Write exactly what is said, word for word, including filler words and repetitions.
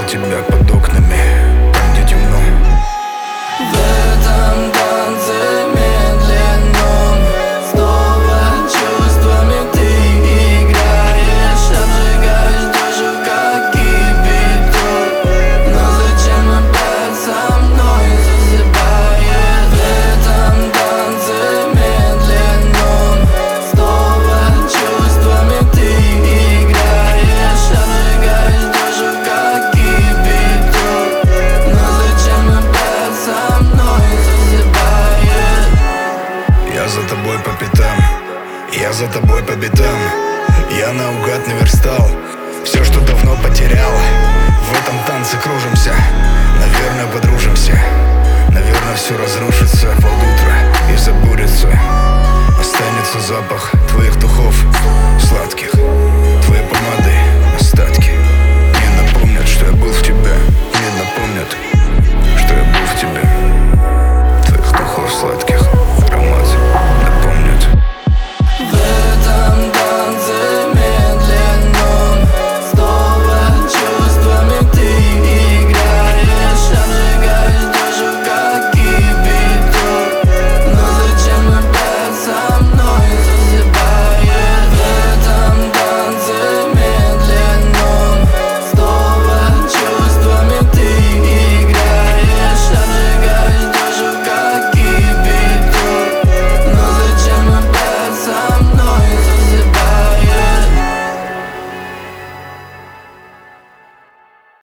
ждал тебя под окнами, там где темно. В этом танце медленном снова чувствами ты играешь, обжигаешь душу, как кипяток. Но зачем опять со мной засыпаешь? В этом танце медленном снова чувствами ты играешь, обжигаешь душу, как кипяток. Но зачем опять со мной засыпаешь? Я за тобой по пятам, я за тобой по бедам. Я наугад наверстал все, что давно потерял.